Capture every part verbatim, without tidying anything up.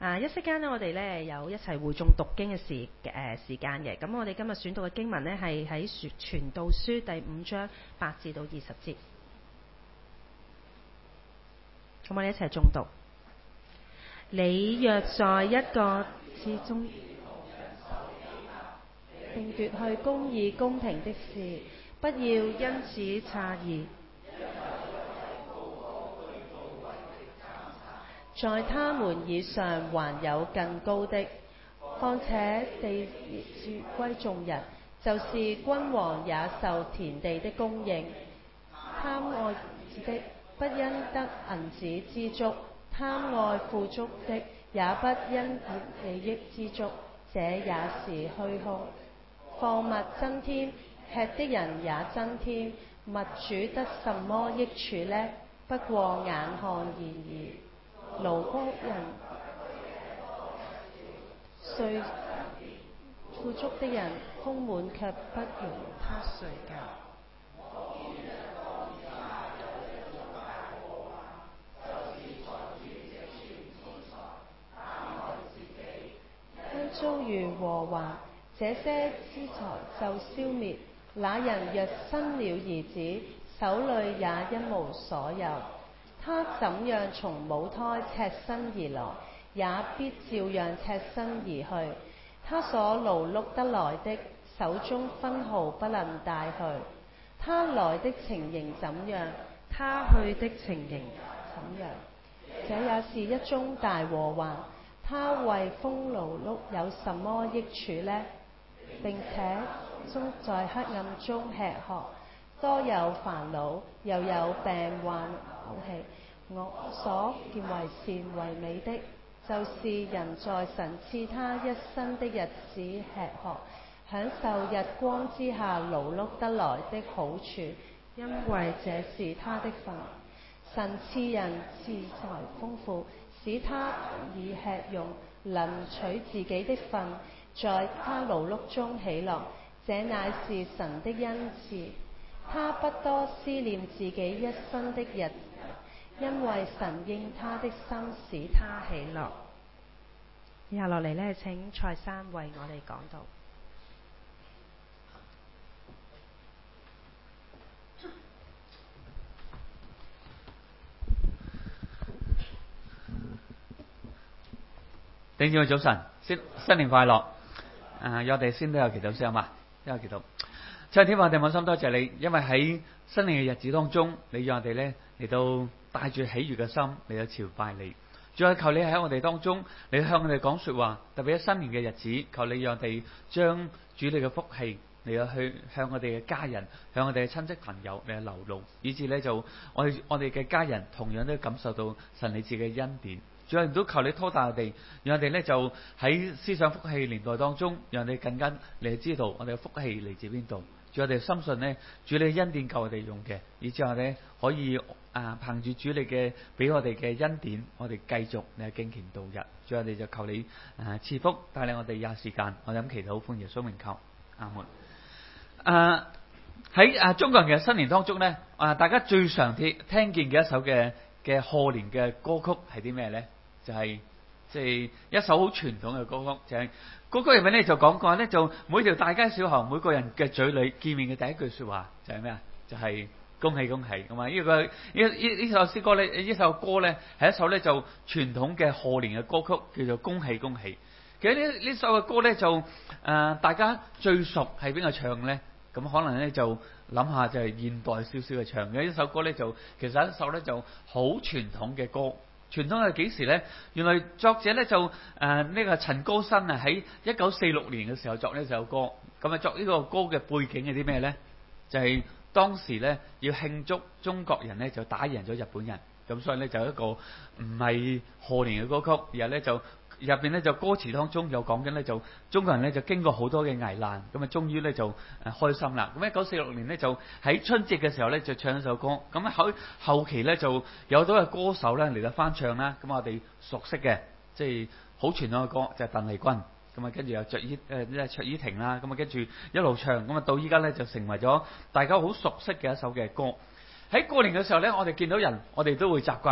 啊，一息間呢，我哋呢有一齊會眾讀經嘅時誒、呃、時間嘅。咁我哋今日選讀嘅經文呢，係喺《傳道書》第五章八至到二十節。咁我哋一齊眾讀。你若在一個之中並奪去公義公平的事，不要因此詫異。在他們以上還有更高的，況且地主歸眾人，就是君王也受田地的供應。貪愛子的不因得銀子知足，貪愛富足的也不因利益知足，這也是虛空。貨物增添，吃的人也增添，物主得什麼益處呢？不過眼看而已。勞工人雖富足的人豐滿，卻不容他睡覺。當遭遇禍患，這些資財就消滅。那人若生了兒子，手裏也一無所有。他怎樣從母胎赤身而來，也必照樣赤身而去。他所勞碌得來的，手中分毫不能帶去。他來的情形怎樣，他去的情形怎樣。這也是一宗大禍患。他為風勞碌有什麼益處呢？並且終在黑暗中吃喝，多有煩惱，又有病患口氣。我所見為善為美的，就是人在神賜他一生的日子吃喝，享受日光之下勞碌得來的好處，因為這是他的份。神賜人資財豐富，使他以吃用，能取自己的份，在他勞碌中喜樂，這乃是神的恩賜。他不多思念自己一生的日子，因為神應他的心，使他喜樂。以下落嚟呢，請蔡生為我哋講道。 弟兄早晨，新新年快樂！啊、呃，我哋先都有祈禱先嘛，都有祈禱。親天父，我哋滿心多謝你，因為喺新年嘅日子當中，你讓我哋咧嚟到帶住喜悅嘅心嚟到朝拜你。再求你喺我哋當中，你向我哋講說話，特別喺新年嘅日子，求你讓我哋將主你嘅福氣嚟到去向我哋嘅家人、向我哋嘅親戚朋友嚟流露，以致咧就我哋我哋嘅家人同樣都感受到神你自己嘅恩典。主啊，都求你拖大我哋，讓我哋咧就喺思想福氣年代當中，讓你更加嚟知道我哋嘅福氣嚟自邊度。主，我哋深信呢，主你嘅恩典夠我哋用嘅，以至我哋可以啊憑住主你嘅俾我哋嘅恩典，我哋繼續你嘅敬虔度日。主，我哋就求你啊賜福帶領我哋廿時間，我哋咁祈禱奉耶穌名求，阿門。啊喺啊中國人嘅新年當中呢，啊大家最常聽聽見嘅一首嘅嘅賀年嘅歌曲係啲咩呢？就係即係一首好傳統嘅歌曲，就係歌曲入面咧就講過咧，就每條大街小巷每個人嘅嘴裏見面嘅第一句說話就係咩啊？就係、是、恭喜恭喜咁啊！呢、這個呢呢呢首詩歌咧，呢首歌咧係一首咧就傳統嘅賀年嘅歌曲，叫做恭喜恭喜。其實呢呢首嘅歌咧就誒、呃、大家最熟係邊個唱咧？咁可能咧就諗下就係現代少少嘅唱嘅呢首歌咧，就其實一首咧就好傳統嘅歌。傳統係幾時呢？原來作者咧就誒呢、呃這個陳高辛啊喺一九四六年嘅時候作呢首歌。咁啊作呢個歌嘅背景係啲咩呢？就係、是、當時咧要慶祝中國人咧就打贏咗日本人，咁所以咧就一個唔係賀年嘅歌曲，而係咧就入邊咧就歌詞當中有講緊咧就中國人咧就經過好多嘅危難，咁啊終於咧就誒開心啦。咁一九四六年咧就喺春節嘅時候咧就唱一首歌，咁喺後期咧就有好多嘅歌手咧嚟到翻唱啦。咁我哋熟悉嘅即係好傳統嘅歌就係鄧麗君，咁啊跟住又卓依誒卓依婷啦，咁啊跟住一路唱，咁啊到依家咧就成為咗大家好熟悉嘅一首嘅歌。喺過年嘅時候咧，我哋見到人，我哋都會習慣。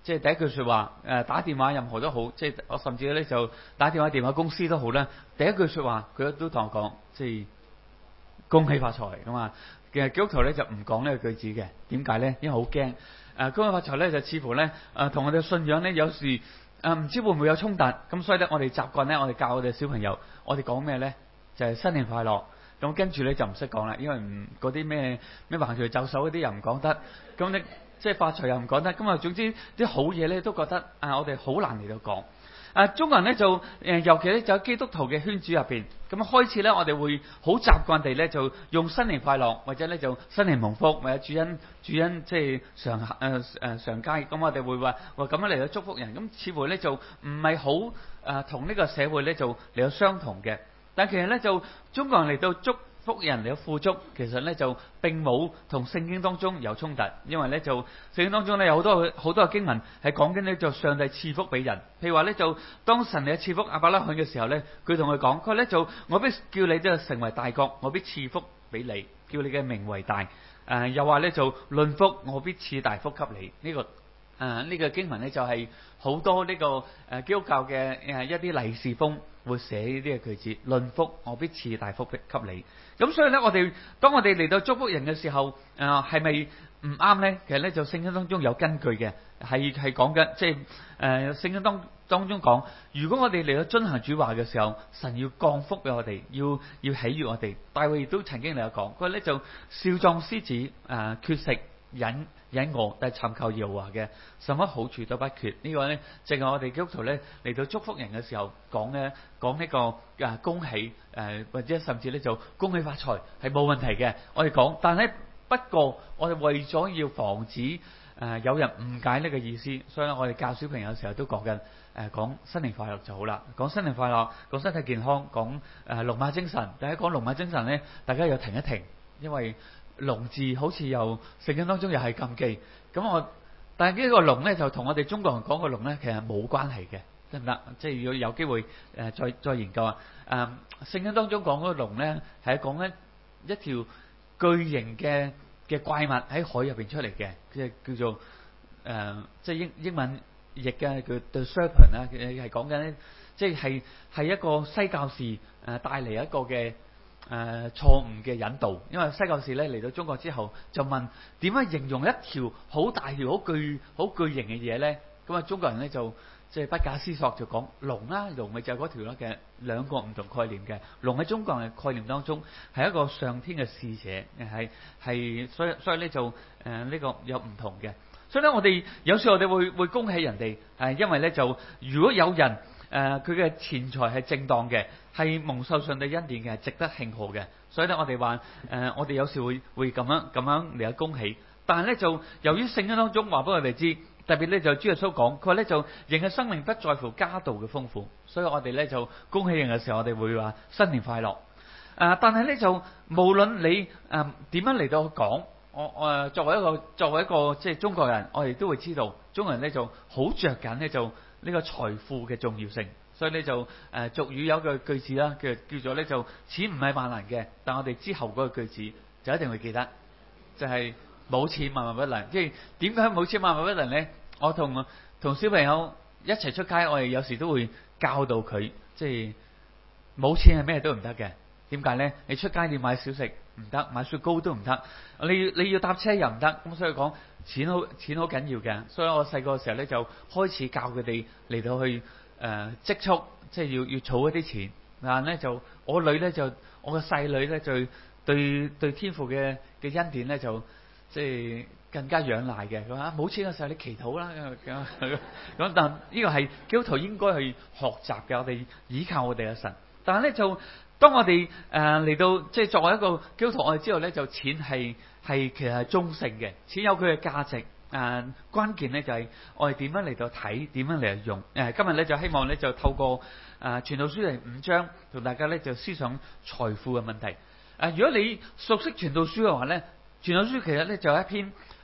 即係第一句說話誒打電話任何都好，即係我甚至咧就打電話電話公司都好啦。第一句說話佢都同我講，即係恭喜發財咁啊。其實基督徒咧就唔講呢個句子嘅，點解咧？因為好驚誒恭喜發財咧就似乎咧誒同我哋信仰咧有時誒唔知會唔會有衝突，咁所以咧我哋習慣咧我哋教我哋小朋友，我哋講咩咧就係、是、新年快樂。咁跟住咧就唔識講啦，因為唔嗰啲咩咩橫財奏手嗰啲又唔講得，咁你即係發財又唔講得，咁啊總之啲好嘢咧都覺得啊我哋好難嚟到講。啊中國人咧就誒尤其咧就喺基督徒嘅圈子入邊，咁開始咧我哋會好習慣地咧就用新年快樂，或者咧就新年蒙福，或者主恩主恩即係常誒誒常佳，咁我哋會話話咁樣嚟到祝福人，咁似乎咧就唔係好誒同呢個社會咧就嚟到相同嘅。但其實咧就中國人嚟到祝福人嚟到富足，其實咧就並冇同聖經當中有衝突，因為咧就聖經當中咧有好多好多嘅經文係講緊咧就上帝賜福俾人。譬如話咧就當神嚟賜福亞伯拉罕嘅時候咧，佢同佢講，佢咧就我必叫你即係成為大國，我必賜福俾你，叫你嘅名為大。誒、呃、又話咧就論福，我必賜大福給你。呢、這個誒呢、呃這個經文咧就係、是、好多呢、這個誒、呃、基督教嘅誒一啲利是封會寫呢啲嘅句子，論福我必賜大福給你。咁所以咧，我哋當我哋嚟到祝福人嘅時候，誒係咪唔啱咧？其實咧就聖經當中有根據嘅，係係講緊，即係誒聖經當當中講，如果我哋嚟到遵行主話嘅時候，神要降福俾我哋，要要喜悅我哋。大衛亦都曾經嚟到講，佢話咧就少壯獅子誒、呃、缺食忍忍餓，但係尋求耶和華嘅，什麼好處都不缺。這個、呢個咧，正係我哋基督徒咧嚟到祝福人嘅時候講嘅，講呢、這個誒、呃、恭喜誒、呃，或者甚至咧就恭喜發財係冇問題嘅。我哋講，但係不過我哋為咗要防止誒、呃、有人誤解呢個意思，所以咧我哋教小朋友嘅時候都講緊誒講新年快樂就好啦，講新年快樂，講身體健康，講誒龍馬精神。大家講龍馬精神咧，大家要停一停，因為龍字好似又聖經當中又係禁忌，咁我但係呢個龍咧就同我哋中國人講個龍咧其實冇關係嘅，得唔得？即係要有機會誒、呃、再再研究啊！誒、呃、聖經當中講嗰個龍咧係講緊一條巨型嘅嘅怪物喺海入邊出嚟嘅，即係叫做誒、呃、即係英英文譯嘅叫 The Serpent 啦，係講緊即係係係一個西教士誒帶嚟一個嘅。誒、呃、錯誤嘅引導，因為西教士咧嚟到中國之後就問點樣形容一條好大條好巨好巨型嘅嘢咧？咁啊中國人咧就即係不假思索就講龍啦，龍咪就係嗰條咯嘅，兩個唔同概念嘅。龍喺中國人嘅概念當中係一個上天嘅使者，係係所以所以咧就誒呢、呃這個有唔同嘅。所以咧我哋有時候我哋會會恭喜人哋，係因為咧就如果有人。誒佢嘅錢財係正當嘅，係蒙受上帝恩典嘅，係值得慶賀嘅。所以咧，我哋話誒，我哋有時會會咁樣咁樣嚟恭喜。但係咧，就由於聖經當中話俾我哋知，特別咧就主耶穌講，佢話咧就人嘅生命不在乎家道嘅豐富，所以我哋咧就恭喜人嘅時候，我哋會話新年快樂。誒、呃，但係咧就無論你誒點樣嚟到講，我我、呃、作為一個作為一個即係中國人，我哋都會知道，中國人咧就好着緊咧就。呢個財富嘅重要性，所以咧就誒、呃、俗語有句句子啦，叫叫做咧就錢唔係萬能嘅，但我哋之後嗰個句子就一定會記得，就係、是、冇錢萬萬不能。即係點解冇錢萬萬不能咧？我同同小朋友一齊出街，我哋有時都會教導佢，即係冇錢係咩都唔得嘅。點解咧？你出街你買小食唔得，買雪糕都唔得，你要你要搭車又唔得，咁所以講錢好錢好緊要嘅。所以我細個嘅時候咧就開始教佢哋嚟到去誒、呃、積蓄，即係要要儲一啲錢。但係咧就我女咧就我個細女咧就對對天父嘅嘅恩典咧就即係更加仰賴嘅。佢話冇錢嘅時候你祈禱啦咁，咁但呢個係基督徒應該去學習嘅，我哋依靠我哋嘅神。但係咧就。當我哋誒嚟到即係作為一個基督徒，我哋知道咧就錢係係其實係中性嘅，錢有佢嘅價值。誒、呃、關鍵咧就係我哋點樣嚟到睇，點樣嚟用。誒、呃、今日咧就希望咧就透過誒、呃、傳道書第五章同大家咧就思想財富嘅問題。誒、呃、如果你熟悉傳道書嘅話咧，傳道書其實咧就係一篇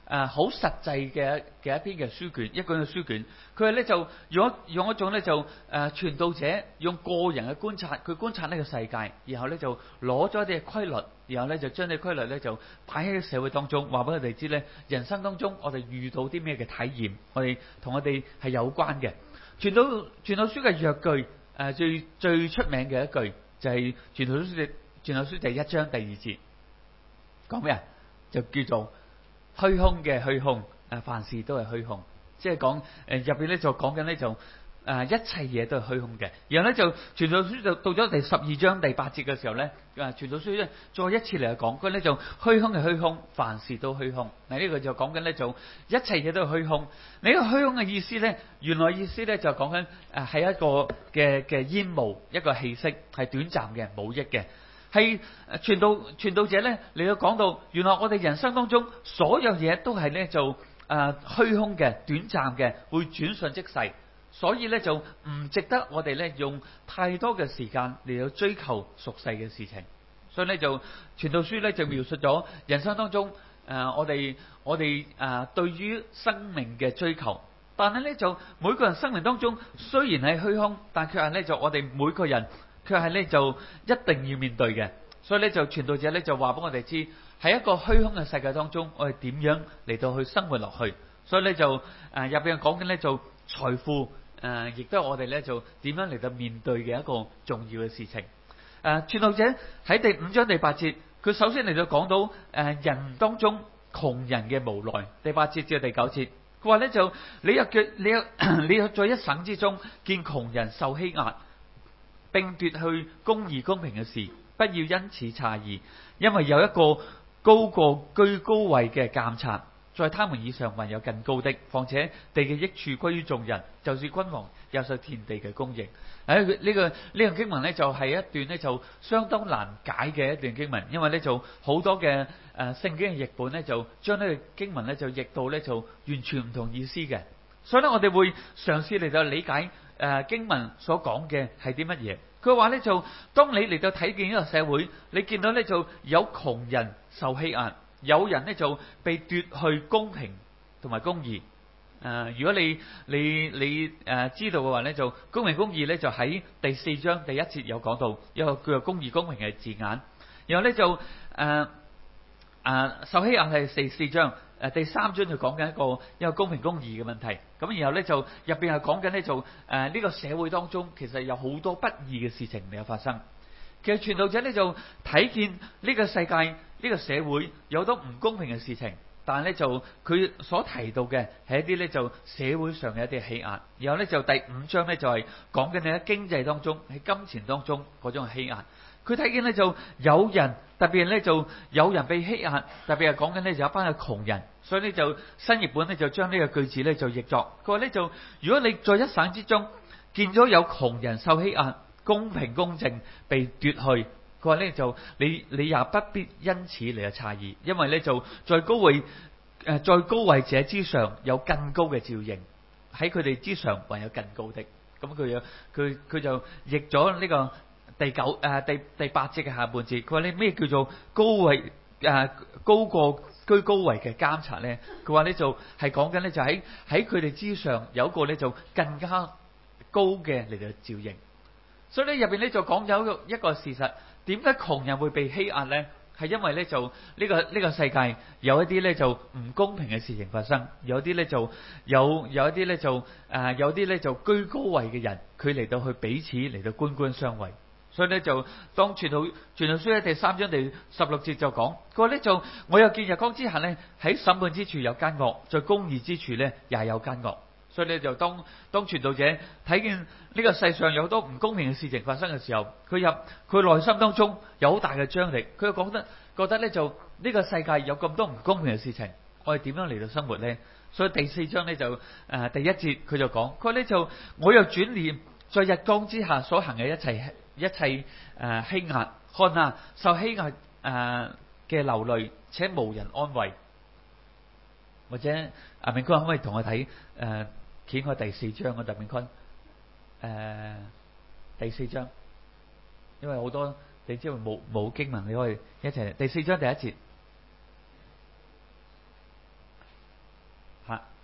誒好實際嘅嘅一篇嘅書卷，一卷嘅書卷。佢係咧就用一用一種咧就誒傳道者用個人嘅觀察，佢觀察呢個世界，然後咧就攞咗一啲規律，然後咧就將啲規律咧就擺喺社會當中，話俾佢哋知咧，人生當中我哋遇到啲咩嘅體驗，我哋同我哋係有關嘅。傳道傳道書嘅約句誒最最出名嘅一句就係傳道書傳道書第一章第二節，講咩啊？就叫做虛空嘅虛空，誒凡事都係虛空，即係講誒入邊咧就講緊咧就誒一切嘢都係虛空嘅。然後咧就傳道書就到咗第十二章第八節嘅時候咧，誒傳道書咧再一次嚟講，佢咧就虛空嘅虛空，凡事都虛空。嗱呢個就講緊咧就一切嘢都係虛空。呢個虛空嘅意思咧，原來意思咧就講緊誒係一個嘅嘅煙霧，一個氣息，係短暫嘅，冇益嘅。係傳道傳道者咧嚟到講到，原來我哋人生當中所有嘢都係咧就誒、呃、虛空嘅、短暫嘅，會轉瞬即逝，所以咧就唔值得我哋咧用太多嘅時間嚟到追求俗世嘅事情。所以咧就傳道書咧就描述咗人生當中誒、呃、我哋我哋誒、呃、對於生命嘅追求，但係咧就每個人生命當中雖然係虛空，但卻係咧就我哋每個人。佢係咧就一定要面對嘅，所以咧就傳道者咧就話俾我哋知，喺一個虛空嘅世界當中，我哋點樣嚟到去生活落去。所以咧就誒入邊講緊咧就財富誒，亦都係我哋咧就點樣嚟到面對嘅一個重要嘅事情。誒傳道者喺第五章第八節，佢首先嚟到講到誒人當中窮人嘅無奈。第八節至到第九節，佢話咧就你若嘅你若你若在一省之中見窮人受欺壓，並奪去公義公平嘅事，不要因此詫異，因為有一個高過居高位嘅監察，在他們以上還有更高的。況且地嘅益處歸於眾人，就是君王又受田地嘅供應。誒呢個呢個經文呢，就係一段呢就相當難解嘅一段經文，因為呢就好多嘅誒聖經嘅譯本呢，就將呢個經文呢，就譯到呢，就完全唔同意思嘅。所以咧我哋會嘗試嚟到理解。誒、呃、經文所講嘅係啲乜嘢？佢話咧就當你嚟到睇見呢個社會，你見到咧就有窮人受欺壓，有人咧就被奪去公平同埋公義。誒、呃，如果你你你誒、呃、知道嘅話咧，就公平公義咧就喺第四章第一節有講到一個叫做公義公平嘅字眼。然後咧就誒誒、呃呃、受欺壓係第四章。誒第三章就講緊一個一個公平公義嘅問題，咁然後咧就入邊係講緊咧就誒呢、呃這個社會當中其實有好多不義嘅事情未有發生。其實傳道者咧就睇見呢個世界呢、這個社會有好多唔公平嘅事情，但係咧就佢所提到嘅係一啲咧就社會上嘅一啲欺壓。然後咧就第五章咧就係講緊你喺經濟當中喺金錢當中嗰種欺壓。佢睇見咧就有人特別咧就有人被欺壓，特別係講緊咧就有一班嘅窮人，所以咧就新譯本咧就將呢個句子咧就譯作，佢話咧就如果你在一省之中見咗有窮人受欺壓，公平公正被奪去，佢話咧就你你也不必因此嚟嘅詫異，因為咧就在高位誒在高位者之上有更高嘅照應，喺佢哋之上還有更高的。咁佢有佢佢就譯咗呢個。第九誒、呃、第第八節嘅下半節，佢話你咩叫做高位誒、呃、高過居高位嘅監察咧？佢話咧就係講緊咧就喺喺佢哋之上有一個咧就更加高嘅嚟到照應。所以咧入邊咧就講有一個一個事實，點解窮人會被欺壓咧？係因為咧就呢、這個呢、這個世界有一啲咧就唔公平嘅事情發生，有啲咧就有有一啲咧就誒、呃、有啲咧就居高位嘅人，佢嚟到去彼此嚟到官官相衛。所以咧就當傳道傳道書喺第三章第十六節就講，佢話咧就我又見日光之下咧喺審判之處有奸惡，在公義之處咧也有奸惡。所以咧就當當傳道者睇見呢個世上有好多唔公平嘅事情發生嘅時候，佢入佢內心當中有好大嘅張力，佢覺得覺得咧就呢個世界有咁多唔公平嘅事情，我哋點樣嚟到生活咧？所以第四章咧就誒、呃、第一節佢就講，佢話咧就我又轉念在日光之下所行嘅一切。一切誒、呃、欺壓，看啊，受欺壓誒嘅流淚，且無人安慰。或者阿明坤可唔可以同我睇誒掀開第四章啊？阿明坤誒第四章，因為好多你知道冇冇經文，你可以一齊第四章第一節。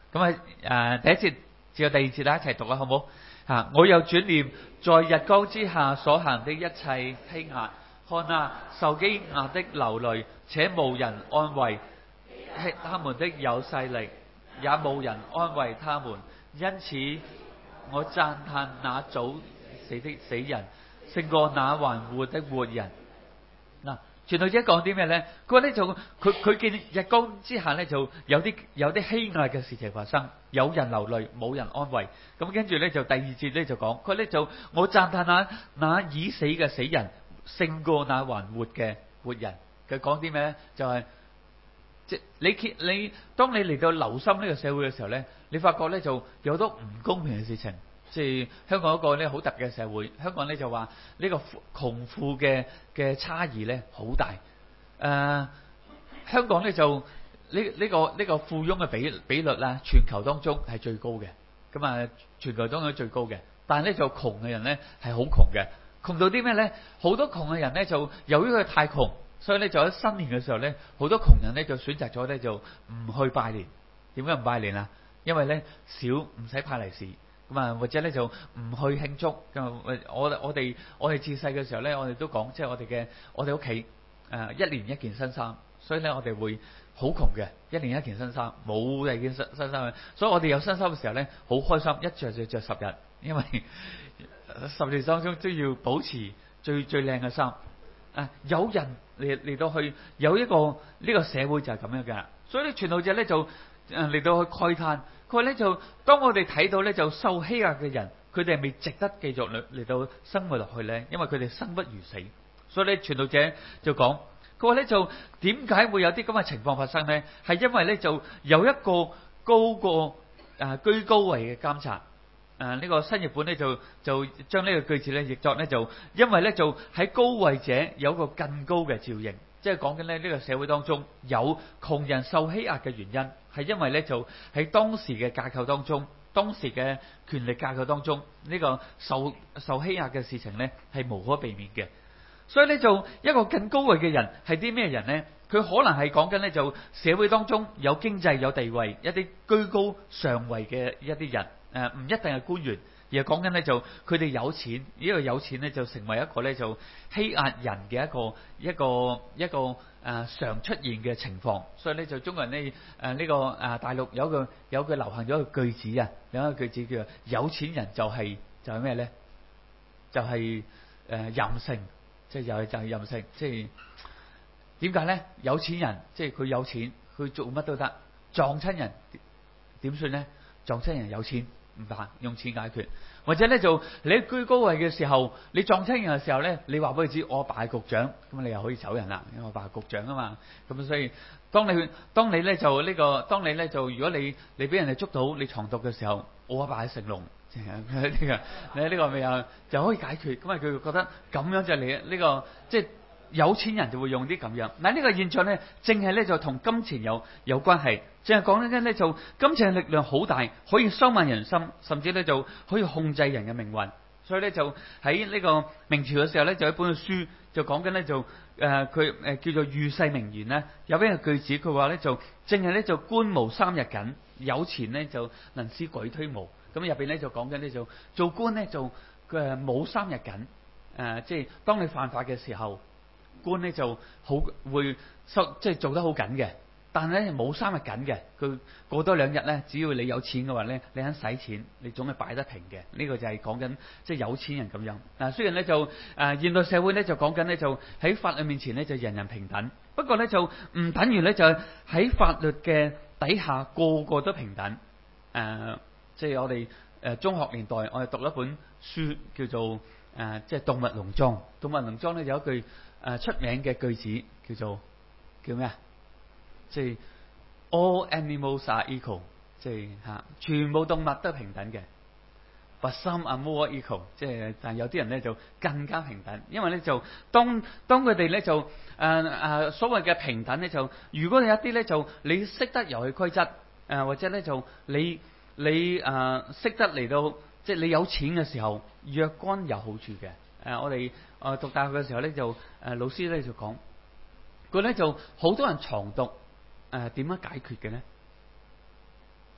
咁啊誒第一節至到第二節啦，一齊讀啦，好唔好？啊！我又轉念在日光之下所行的一切欺壓，看啊，受欺壓的流淚，且無人安慰；他們的有勢力，也無人安慰他們。因此，我讚歎那早死的死人，勝過那還活的活人。嗱，傳道者講啲咩咧？佢話咧就佢佢見日光之下咧就有啲有啲欺壓嘅事情發生，有人流淚，冇人安慰。咁跟住咧就第二節咧就講，佢咧就我讚歎那那已死嘅死人，勝過那還活嘅活人。佢講啲咩咧？就係、是、即你見你當你嚟到留心呢個社會嘅時候咧，你發覺咧就有好多唔公平嘅事情。即係香港一個咧好特別嘅社會，香港咧就話呢個窮富嘅嘅差異咧好大。誒、呃，香港咧就呢呢、這個呢、這個富翁嘅比比率啦，全球當中係最高嘅。咁啊，全球當中最高嘅，但係咧就窮嘅人咧係好窮嘅，窮到啲咩咧？好多窮嘅人咧就由於佢太窮，所以咧就喺新年嘅時候咧，好多窮人咧就選擇咗咧就唔去拜年。點解唔拜年啊？因為咧少唔使派利是。咁啊，或者咧就唔去慶祝。咁我我哋我哋自細嘅時候咧，我哋都講，即係我哋嘅我哋屋企誒一年一件新衫，所以咧我哋會好窮嘅，一年一件新衫，冇第二件新新衫。所以我哋有新衫嘅時候咧，好開心，一着就着十日，因為十年當中都要保持最最靚嘅衫。啊，有人嚟嚟到去有一個呢個社會就係咁樣嘅，所以咧傳道者咧就誒嚟到去慨嘆。佢話咧就當我哋睇到咧就受欺壓嘅人，佢哋係咪值得繼續嚟嚟到生活落去咧？因為佢哋生不如死。所以咧傳道者就講，佢話咧就點解會有啲咁嘅情況發生咧？係因為咧就有一個高過誒居高位嘅監察。誒呢個新譯本咧就就將呢個句子咧譯作咧就因為咧就喺高位者有個更高嘅照應。即係講緊咧呢個社會當中有窮人受欺壓嘅原因，係因為咧就喺當時嘅架構當中，當時嘅權力架構當中，呢個受受欺壓嘅事情咧係無可避免嘅。所以咧就一個更高位嘅人係啲咩人咧？佢可能係講緊咧就社會當中有經濟有地位一啲居高上位嘅一啲人，誒唔一定係官員。而係講緊咧就佢哋有錢，呢個有錢咧就成為一個咧就欺壓人嘅一個一個一個誒、呃、常出現嘅情況。所以咧就中國人咧誒呢個誒、呃、大陸有個有句流行咗個句子啊，有一個句子叫做有錢人就係、是、就係咩咧？就係、是、誒、呃、任性，即係又係就係任性。即係點解咧？有錢人即係佢有錢，佢做乜都得。撞親人點算咧？撞親人有錢。唔辦，用錢解決，或者咧就你喺居高位嘅時候，你撞親人嘅時候咧，你話俾佢知我阿爸係局長，咁你又可以走人啦，因為我阿爸係局長啊嘛。咁所以當你當你咧就呢、這個，當你咧就如果你你俾人哋捉到你藏毒嘅時候，我阿爸係成龍，即係呢個你呢個未有就可以解決。咁啊佢覺得咁樣就嚟呢、這個即係。有錢人就會用啲咁樣，嗱呢個現象咧，正係咧就同金錢有有關係。正係講緊咧就金錢嘅力量好大，可以收買人心，甚至咧就可以控制人嘅命運。所以咧就喺呢個明朝嘅時候咧，就有一本書就講緊咧就誒佢誒叫做預世名言咧，有邊個句子佢話咧就正係咧就官無三日緊，有錢咧就能使鬼推磨。咁入邊咧就講緊咧就做官咧就誒冇三日緊，誒、呃、即係當你犯法嘅時候。官咧就好會收，即係做得好緊嘅，但係咧冇三日緊嘅。佢過多兩日咧，只要你有錢嘅話咧，你肯使錢，你總係擺得平嘅。呢、這個就係講緊即係有錢人咁樣。嗱，雖然咧就誒、呃、現代社會咧就講緊咧就喺法律面前咧就人人平等，不過咧就唔等於咧就喺法律嘅底下個個都平等。誒、呃，即係我哋誒、呃、中學年代，我哋讀一本書叫做誒、呃、即係動物農莊。動物農莊咧有一句。誒、呃、出名嘅句子叫做叫咩啊？即係 All animals are equal，即係嚇全部動物都平等嘅。But some are more equal，即係但係有啲人咧就更加平等，因為咧就當當佢哋咧就誒誒、呃、所謂嘅平等咧就，如果有一啲咧就你識得遊戲規則，誒、呃、或者咧就你你誒識、呃、得嚟到，即係你有錢嘅時候，若干有好處嘅。誒、呃，我哋誒、呃、讀大學嘅時候咧，就誒、呃、老師咧就講，佢咧就好多人藏毒，誒、呃、點樣解決嘅咧？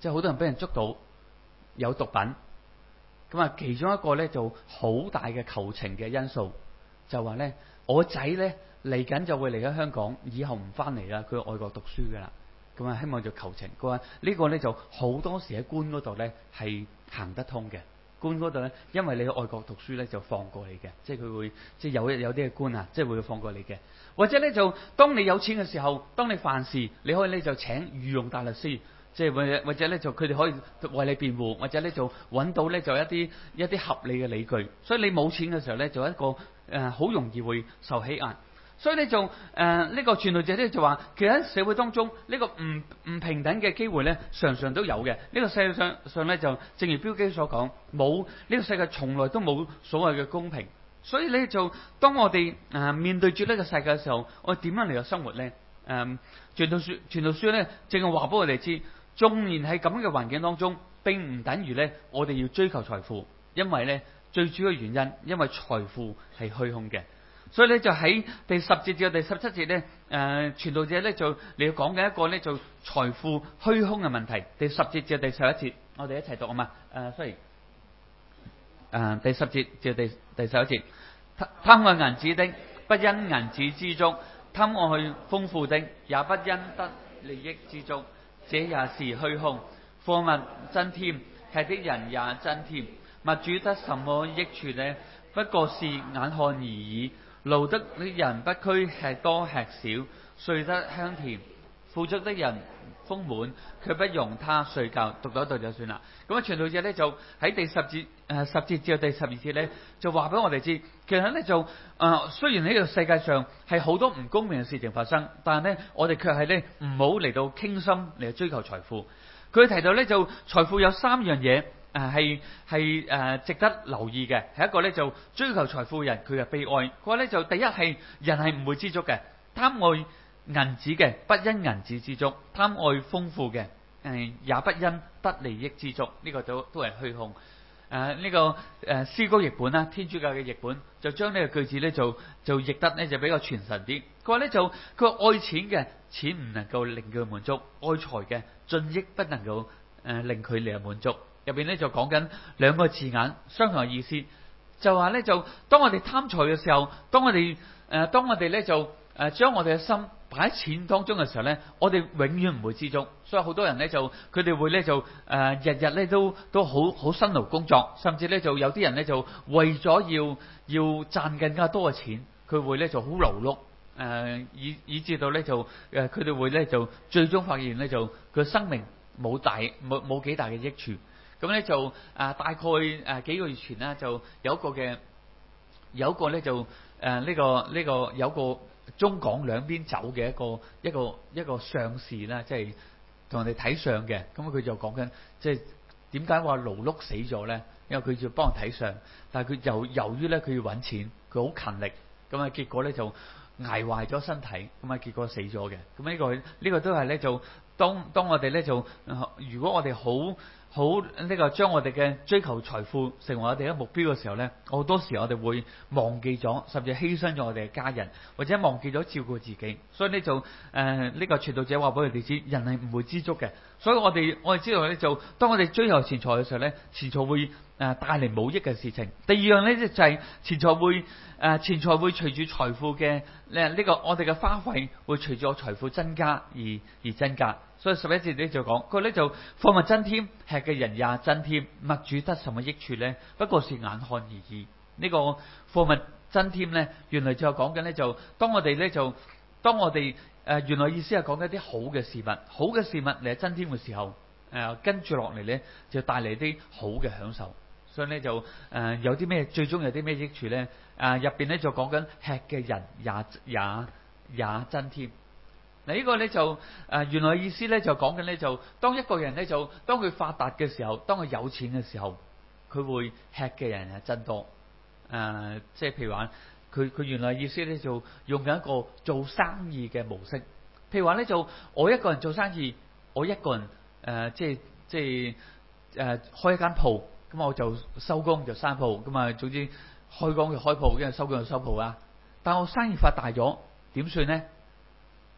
即係好多人俾人捉到有毒品。咁啊，其中一個咧就好大嘅求情嘅因素，就話咧我仔咧嚟緊就會離開香港，以後唔翻嚟啦，佢去外國讀書噶啦。咁啊，希望就求情。佢話呢個咧就好多時喺官嗰度咧係行得通嘅。官嗰度咧，因為你去外國讀書咧就放過你嘅，即係佢會即係有有啲嘅官啊，即係會放過你嘅。或者咧就當你有錢嘅時候，當你犯事，你可以咧就請御用大律師。即係或者或者咧就佢哋可以為你辯護，或者咧就揾到咧就一啲一啲合理嘅理據。所以你冇錢嘅時候咧，就一個誒好、呃、容易會受欺壓。所以咧就誒呢、呃這個傳道者咧就話，其實喺社會當中呢、這個唔唔平等嘅機會咧，常常都有嘅。呢、這個世界上上咧就正如標基所講，冇呢、這個世界從來都冇所謂嘅公平。所以咧就當我哋誒、呃、面對住呢個世界嘅時候，我哋點樣嚟到生活咧？誒、呃、傳道書傳道書咧，正係話俾我哋知。縱然喺咁嘅環境當中，並唔等於咧我哋要追求財富，因為咧最主要嘅原因，因為財富係虛空嘅。所以咧就喺第十節至到第十七節咧，誒、呃、傳道者咧就你要講嘅一個咧就財富虛空嘅問題。第十節至到第十一節，我哋一齊讀啊嘛。誒，sorry，誒第十節至到第第十一節，貪愛銀子的，不因銀子知足；貪愛豐富的，也不因得利益知足。這也是虛空，貨物增添，吃的人也增添，物主得什麼益處呢？不過是眼看而已。勞得的人不拘吃多吃少，睡得香甜；富足的人豐滿，卻不容他睡覺。讀到一度就算啦。咁啊，傳道者咧就喺第十節誒、呃、十節至到第十二節咧，就話俾我哋知，其實咧就誒、呃、雖然呢個世界上係好多唔公平嘅事情發生，但係咧我哋卻係咧唔好嚟到傾心嚟追求財富。佢提到咧就財富有三樣嘢誒係係誒值得留意嘅，係一個咧就追求財富嘅人佢嘅悲哀。佢話咧就第一係人係唔會知足嘅，貪愛銀子嘅不因銀子知足，貪愛豐富嘅誒也不因得利益知足。呢、這個都都係虛空。誒、呃、呢、這個誒詩歌譯本啦，天主教嘅譯本就將呢個句子咧就就譯得咧就比較傳神啲。佢話咧就佢話愛錢嘅錢唔能夠令佢滿足，愛財嘅盡益不能夠誒、呃、令佢嚟滿足。入邊咧就講緊兩個字眼相同嘅意思，就話咧就當我哋貪財嘅時候，當我哋誒、呃、當我哋咧就誒將我哋嘅心擺喺錢當中嘅時候咧，我哋永遠唔會知足。所以好多人咧就佢哋會咧就誒、呃、日日咧都都好好辛勞工作，甚至咧就有啲人咧就為咗要要賺更加多嘅錢，佢會咧就好勞碌誒，以以至到咧就誒佢哋會咧就最終發現咧就佢生命冇大冇冇幾大嘅益處。咁咧就誒、呃、大概誒、呃、幾個月前咧就有一個嘅有一個咧就誒呢、呃這個呢、這個有個中港兩邊走嘅一個一個一個相士啦，即係同人哋睇相嘅。咁佢就講緊即係點解話勞碌死咗咧？因為佢要幫人睇相，但係佢由由於咧佢要揾錢，佢好勤力，咁啊結果咧就捱壞咗身體，咁啊結果死咗嘅。咁呢、這個呢、這個都係咧就當當我哋咧就如果我哋好。好呢、這個將我哋嘅追求財富成為我哋嘅目標嘅時候呢，好多時我哋會忘記咗，甚至犧牲咗我哋嘅家人，或者忘記咗照顧自己。所以呢就誒呢、呃這個傳道者話俾佢哋知，人係唔會知足嘅。所以我哋我哋知道呢，就當我哋追求錢財嘅時候呢，錢財會誒帶嚟冇益嘅事情。第二樣呢，就係錢財會誒、呃、錢財會隨住財富嘅呢、這個我哋嘅花費會隨住我財富增加而而增加。所以十一節咧就講，佢咧就貨物增添，吃嘅人也增添，物主得什麼益處呢？不過是眼看而已。呢、這個貨物增添咧，原來就講緊咧就當我哋咧就當我哋誒、呃、原來意思係講緊一啲好嘅事物，好嘅事物嚟增添嘅時候，誒、呃、跟住落嚟咧就帶嚟啲好嘅享受。所以咧就誒、呃、有啲咩最終有啲咩益處咧？誒入邊咧就講緊吃嘅人也也也增添。嗱，呢個咧就誒、呃、原來意思咧就講緊咧就當一個人咧就當佢發達嘅時候，當佢有錢嘅時候，佢會吃嘅人係增多。誒、呃，即係譬如話，佢佢原來意思咧就用緊一個做生意嘅模式。譬如話咧就我一個人做生意，我一個人誒、呃、即係即係誒、呃、開一間鋪，咁我就收工就閂鋪，咁啊總之開工就開鋪，跟住收工就收鋪啊。但我生意發大咗，點算咧？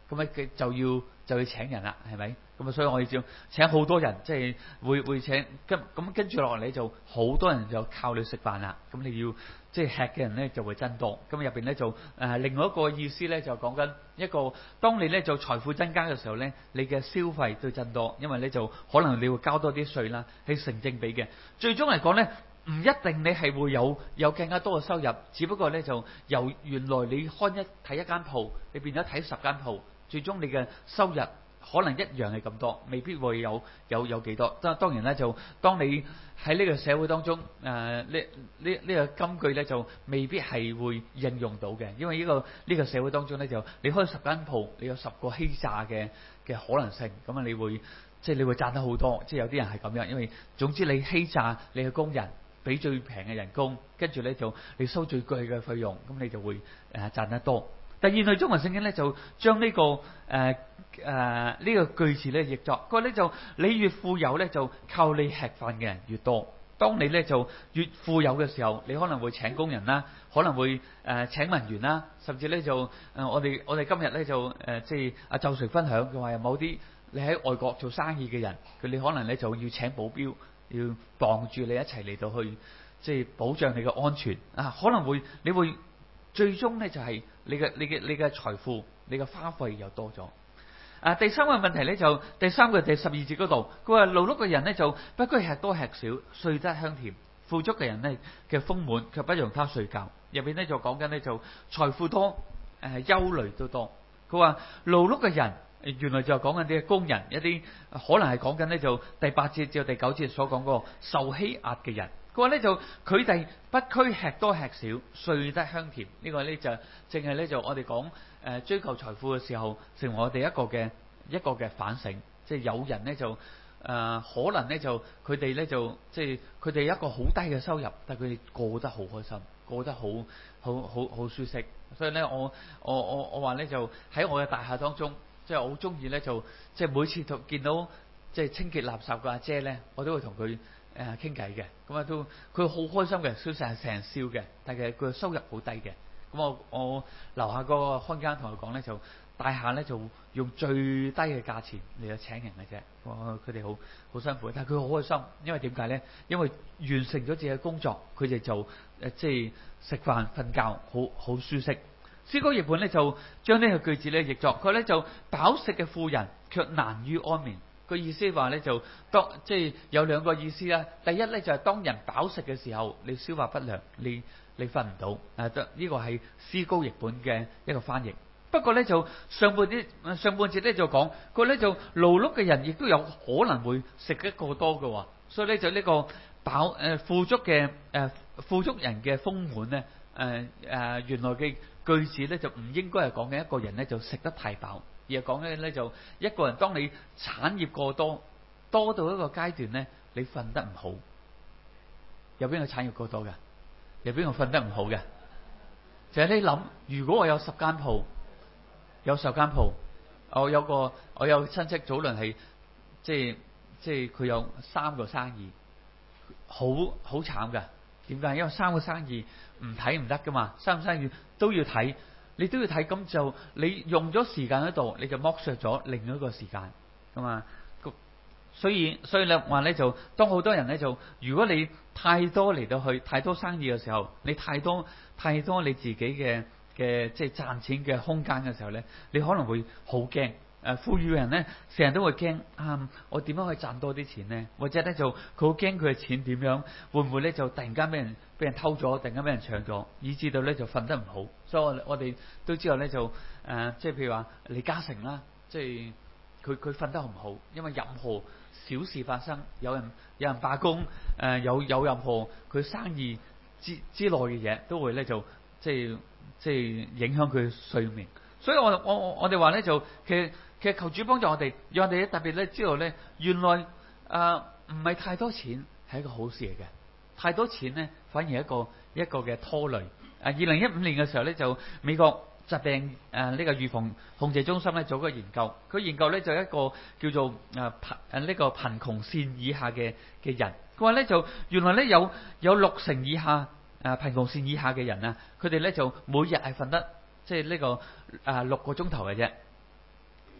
咁啊佢就要就要請人啦，係咪？咁啊，所以我哋要請好多人，即係會會請跟咁跟住落嚟就好多人就靠你食飯啦。咁你要即係吃嘅人咧就會增多。咁入邊咧就誒、呃、另外一個意思咧就講緊一個，當你咧就財富增加嘅時候咧，你嘅消費都增多，因為咧就可能你會交多啲稅啦，係成正比嘅。最終嚟講咧，唔一定你係會有有更加多嘅收入，只不過咧就由原來你開一睇一間鋪，你變咗睇十間鋪，最終你嘅收入可能一樣係咁多，未必會有有有幾多。當當然咧，就當你喺呢個社會當中，誒呢呢呢個金句咧就未必係會應用到嘅，因為呢個呢個社會當中咧就你開十間鋪，你有十個欺詐嘅嘅可能性，咁啊你會即係你會賺得好多。即係有啲人係咁樣，因為總之你欺詐你嘅工人，俾最平嘅人工，跟住咧就你收最貴嘅費用，咁你就會誒賺得多。但係現代中文聖經咧就將呢、這個誒誒呢個句子咧譯作，佢話咧就你越富有咧就靠你吃飯嘅人越多。當你咧就越富有嘅時候，你可能會請工人啦，可能會誒、呃、請文員啦，甚至咧就誒、呃、我哋我哋今日咧就誒、呃、即係阿周瑞分享，佢話有某啲你喺外國做生意嘅人，佢你可能咧就要請保鏢，要傍住你一齊嚟到去即係保障你嘅安全啊，可能會你會最終咧就係、是、你嘅你嘅你嘅財富，你嘅花費又多咗。啊，第三個問題咧就第三個第十二節嗰度，佢話勞碌嘅人咧就不居吃多吃少，睡得香甜；富足嘅人咧嘅豐滿，卻不容他睡覺。入邊咧就講緊咧就財富多，誒、呃、憂慮都多。佢話勞碌嘅人原來就係講緊啲工人，一啲可能係講緊咧就第八節至到第九節所講嗰個受欺壓嘅人。佢話咧就佢哋不拘吃多吃少，睡得香甜。呢、這個咧就淨係咧就我哋講誒追求財富嘅時候，成為我哋一個嘅一個嘅反省。即係有人咧就誒、呃、可能咧就佢哋咧就即係佢哋一個好低嘅收入，但係佢哋過得好開心，過得好好好好舒適。所以咧我我我我話咧就喺我嘅大廈當中，即係我好中意咧就即係每次就見到即係清潔垃圾嘅阿姐咧，我都會同佢誒傾偈嘅。咁啊都佢好開心嘅，笑成成笑嘅，但係佢收入好低嘅。咁我我樓下個看更同佢講咧，就大廈咧就用最低嘅價錢嚟到請人嘅啫。哇！佢哋好好辛苦，但係佢好開心，因為點解咧？因為完成咗自己嘅工作，佢哋就誒即係食飯瞓覺，好好舒適。詩歌譯本咧就將呢個句子咧譯作，佢咧就飽食嘅富人卻難於安眠。個意思話咧就當即係有兩個意思啦。第一咧就係當人飽食嘅時候，你消化不良，你你瞓唔到。誒得呢個係詩歌譯本嘅一個翻譯。不過咧就上半節上半節咧就講，佢咧就勞碌嘅人亦都有可能會食得過多嘅喎。所以咧就呢個飽誒富足嘅誒富足人嘅豐滿咧誒誒原來嘅句子咧就唔應該係講緊一個人咧就食得太飽。而係講緊咧就一個人，當你產業過多，多到一個階段咧，你瞓得唔好。有邊個產業過多嘅？有邊個瞓得唔好嘅？就係、是、你諗，如果我有十間鋪，有十間鋪，我有個我有親戚早輪係即係即係佢有三個生意，好好慘㗎。點解？因為三個生意唔睇唔得㗎嘛，三個生意都要睇。你都要睇，咁就你用咗時間喺度，你就剝削咗另一個時間咁啊。所以所以咧話咧就，當好多人咧就，如果你太多嚟到去太多生意嘅時候，你太多太多你自己嘅嘅即係賺錢嘅空間嘅時候咧，你可能會好驚。誒富裕嘅人咧，成日都會驚啊！我點樣可以賺多啲錢呢？或者咧就佢好驚佢嘅錢點樣會唔會咧就突然間俾人俾人偷咗，突然間俾人搶咗，以至到咧就瞓得唔好。所以我我哋都知道咧就誒、呃，即係譬如話李嘉誠啦，即係佢佢瞓得唔好，因為任何小事發生，有人有人罷工，誒、呃、有有任何佢生意之之內嘅嘢，都會咧就即係即係影響佢睡眠。所以我我我哋話咧就其實其實求主幫助我哋，讓我哋特別咧知道咧，原來誒唔係太多錢係一個好事嚟嘅，太多錢咧反而係一個一個嘅拖累。誒二零一五年嘅時候咧，就美國疾病誒呢、呃這個預防控制中心咧做個研究，佢研究咧就一個叫做誒貧誒呢個貧窮線以下嘅嘅人，佢話咧就原來咧有有六成以下誒貧窮線以下嘅人啊，佢哋咧就每日係瞓得即係呢個誒六個鐘頭嘅啫。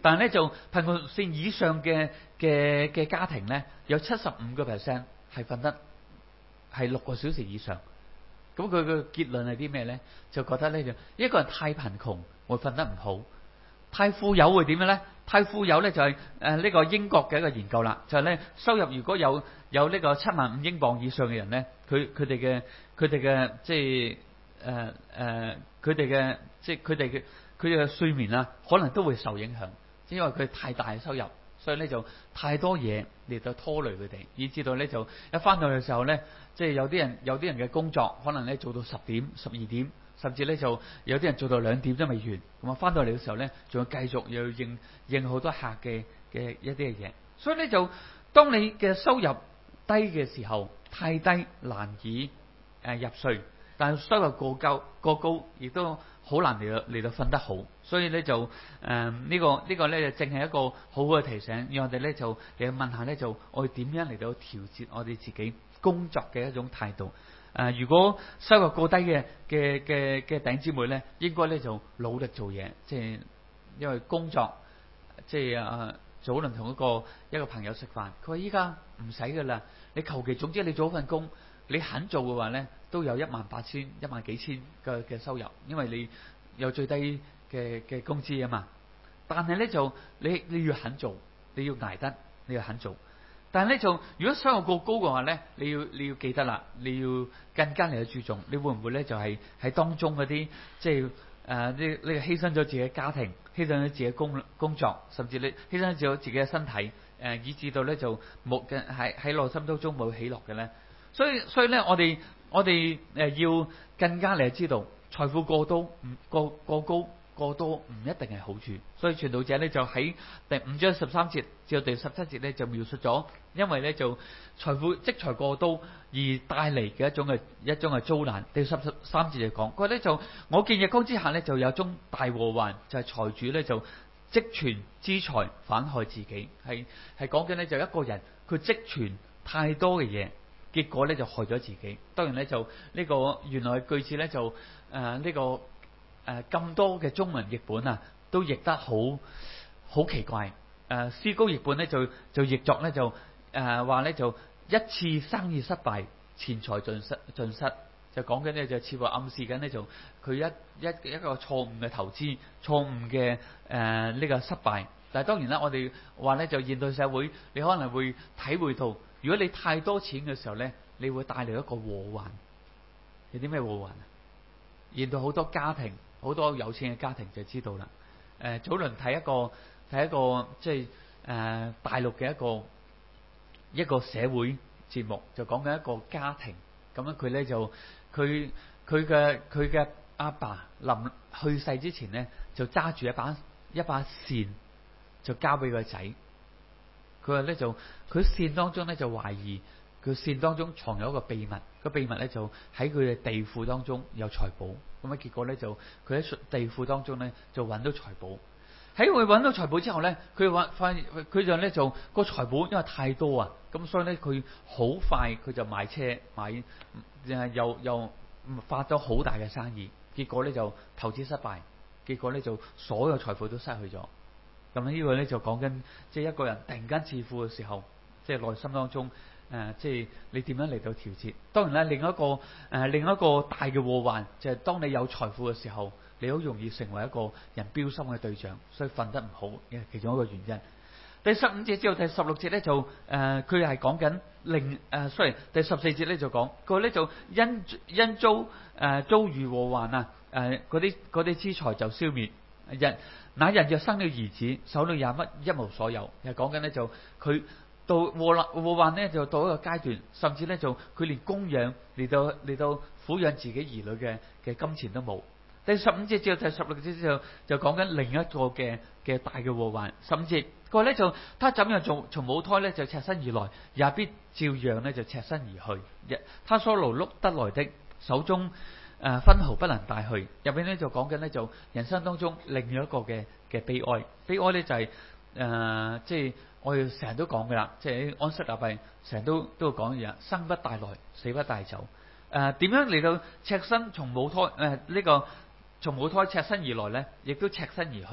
但係咧就貧窮線以上嘅嘅嘅家庭咧，有七十五個 percent 係瞓得係六個小時以上。咁佢嘅結論係啲咩咧？就覺得咧就一個人太貧窮會瞓得唔好，太富有會點樣咧？太富有咧就係誒呢個英國嘅一個研究啦，就係、是、咧收入如果有有呢個七萬五英鎊以上嘅人咧，佢佢哋嘅佢哋嘅即係誒誒佢哋嘅即係佢哋嘅佢哋嘅睡眠啊，可能都會受影響，因為佢太大嘅收入，所以咧就太多嘢嚟到拖累佢哋，以至到咧就一翻到去嘅時候咧，即係有啲人有啲人嘅工作可能咧做到十點十二點。甚至咧就有啲人做到兩點都未完，咁啊翻到嚟嘅時候咧，仲要繼續又要應應好多客嘅嘅一啲嘅嘢，所以咧就當你嘅收入低嘅時候，太低難以誒入睡，但係收入過高過高，亦都好難嚟到嚟到瞓得好，所以咧就誒、呃這個這個、呢個呢個咧就正係一個好好嘅提醒，讓我哋咧就嚟問下咧就我哋點樣嚟到調節我哋自己工作嘅一種態度。誒、呃，如果收入過低嘅嘅嘅嘅弟兄姊妹咧，應該咧就努力做嘢，即係因為工作，即係啊早輪同一個一個朋友食飯，佢話依家唔使噶啦，你求其總之你做份工，你肯做嘅話咧，都有一萬八千、一萬幾千嘅嘅收入，因為你有最低嘅嘅工資啊嘛。但係咧就你你要肯做，你要捱得，你要肯做。但係咧就如果收入過高嘅話咧，你要你要記得啦，你要更加嚟去注重，你會唔會咧就係喺當中嗰啲即係誒呢呢個犧牲咗自己嘅家庭，犧牲咗自己嘅工工作，甚至你犧牲咗自己嘅身體，誒、呃、以至到咧就冇嘅喺喺內心當中冇喜樂嘅咧。所以所以咧我哋我哋誒要更加嚟知道財富過多唔過過高。過多唔一定係好處，所以傳道者咧就喺第五章十三節至到第十七節咧就描述咗，因為咧就財富積財過多而帶嚟嘅一種嘅一種嘅遭難。第十三節就講，佢咧就我見日光之下咧就有宗大禍患，就係、是、財主咧就積存資財反害自己，係係講緊咧就一個人佢積存太多嘅嘢，結果咧就害咗自己。當然咧就呢、這個原來嘅句子咧就誒呢、呃這個。誒咁、呃、多嘅中文譯本啊，都譯得好好奇怪。誒、呃、思高譯本咧就就譯作咧就誒話咧就一次生意失敗，錢財盡失盡失，就講緊咧就似乎暗示緊咧就佢一一一個錯誤嘅投資，錯誤嘅誒呢個失敗。但係當然啦，我哋話咧就現代社會，你可能會體會到，如果你太多錢嘅時候咧，你會帶嚟一個禍患。有啲咩禍患啊？現到好多家庭。好多有錢嘅家庭就知道啦。誒、呃，早輪睇一個睇一個即係誒、呃、大陸嘅一個一個社會節目，就講緊一個家庭。咁樣佢咧就佢佢嘅佢嘅阿爸臨去世之前咧，就揸住一把一把扇，就交俾個仔。佢話咧就佢扇當中咧就懷疑佢扇當中藏有一個秘密。個秘密咧就喺佢嘅地庫當中有財寶。咁啊，結果咧就佢喺地庫當中咧就揾到財寶。喺佢揾到財寶之後咧，佢話發現佢就咧就個財寶因為太多啊，咁所以咧佢好快佢就買車買誒又又發咗好大嘅生意。結果咧就投資失敗，結果咧就所有財富都失去咗。咁呢個咧就講緊即係一個人突然間致富嘅時候，即係內心當中。誒、呃，即係你點樣嚟到調節？當然啦，另一個誒、呃，另一個大嘅禍患就係、是、當你有財富嘅時候，你好容易成為一個人標心嘅對象，所以瞓得唔好，亦係其中一個原因。第十五節之後第十六節咧就誒，佢係講緊另誒，sorry，第十四節咧就講佢咧就因因遭誒、呃、遭遇禍患啊，誒嗰啲嗰啲資財就消滅。人那人若生了兒子，手裏也乜一無所有。又講緊咧就佢。到禍難禍患咧，就到一個階段，甚至咧就佢連供養嚟到嚟到撫養自己兒女嘅嘅金錢都冇。第十五節至到第十六節之後就講緊另一個嘅嘅大嘅禍患。甚至佢話咧就他怎樣從從母胎咧就赤身而來，也必照樣咧就赤身而去。他所勞碌得來的，手中誒、呃、分毫不能帶去。入邊咧就講緊咧就人生當中另一個嘅嘅悲哀。悲哀咧就係、是、誒、呃、即係。我哋成日都講嘅啦，即係安息禮拜成日都都會講嘅嘢，生不帶來，死不帶走。誒、呃、點樣嚟到赤身從母胎誒呢、呃這個從母胎赤身而來咧，亦都赤身而去。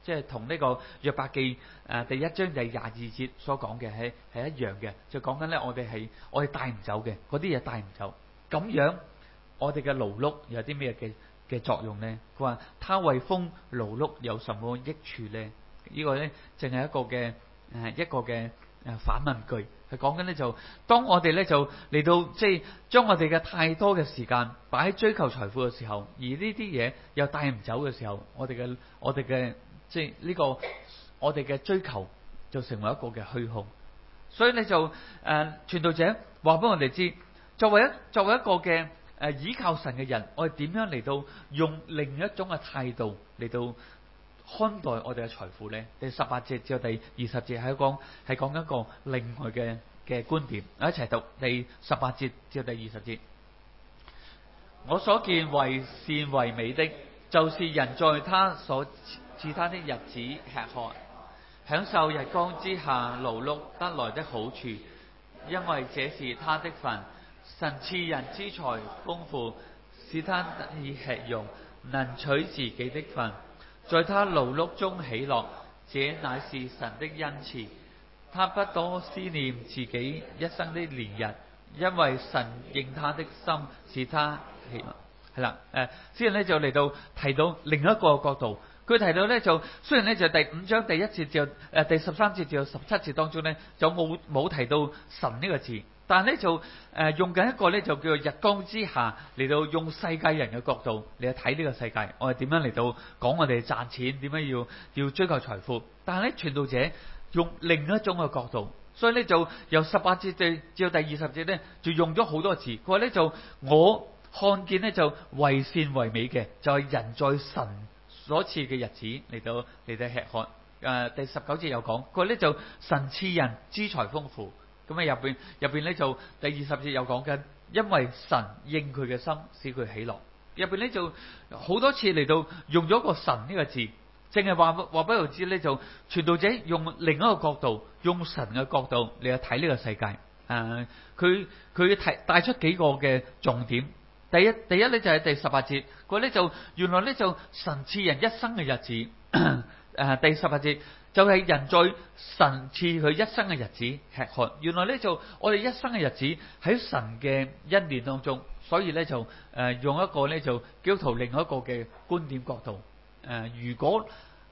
即係同呢個約伯記誒第一章第廿二節所講嘅係係一樣嘅，就講緊咧我哋係我哋帶唔走嘅嗰啲嘢帶唔走，咁樣我哋嘅勞碌有啲咩嘅嘅作用呢？佢話他為風勞碌有什麼益處呢？呢、呢個呢，淨係一個嘅誒一個嘅誒反問句，係講緊呢，就當我哋呢，就嚟到即係將我哋嘅太多嘅時間擺喺追求財富嘅時候，而呢啲嘢又帶唔走嘅時候，我哋嘅我哋嘅即係呢個我哋嘅追求就成為一個嘅虛空。所以呢，就誒、呃、傳道者話俾我哋知，作為一作為一個嘅誒倚靠神嘅人，我哋點樣嚟到用另一種嘅態度嚟到看待我哋嘅財富呢？第十八節至到第二十節係講係講一個另外嘅嘅觀點，一齊讀第十八節至到第二十節。我所見為善為美的，就是人在他所賜他的日子吃喝，享受日光之下勞碌得來的好處，因為這是他的份。神賜人資財豐富，使他得以吃用，能取自己的份，在他勞碌中喜樂，這乃是神的恩賜。他不多思念自己一生的年日，因為神應他的心，使他喜樂。係啦，誒，之後咧就嚟到提到另一個角度，佢提到咧就雖然咧就第五章第一節就誒第十三節至到十七節當中咧就冇冇提到神呢個字。但係咧就誒、呃、用緊一個咧就叫做日光之下嚟到用世界人嘅角度嚟去睇呢個世界，我哋點樣嚟到講我哋賺錢，點樣要要追求財富。但係咧傳道者用另一種嘅角度，所以咧就由十八節至至到第二十節咧就用咗好多字。佢話咧就我看見咧就為善為美嘅，就係、是、人在神所賜嘅日子嚟到嚟到吃喝。誒、呃、第十九節有講，佢話咧就神賜人資財豐富。咁啊入邊入邊咧就第二十節有講緊，因為神應佢嘅心，使佢喜樂。入邊咧就好多次嚟到用咗個神呢個字，淨係話話俾佢知咧就傳道者用另一個角度，用神嘅角度嚟去睇呢個世界。誒、呃，佢佢提帶出幾個嘅重點。第一第一咧就係第十八節，佢咧就原來咧就神賜人一生嘅日子。誒、呃，第十八節。就係人在神賜佢一生嘅日子吃喝，原來咧就我哋一生嘅日子喺神嘅恩典當中，所以咧就誒、呃、用一個咧就基督徒另外一個嘅觀點角度，誒、呃、如果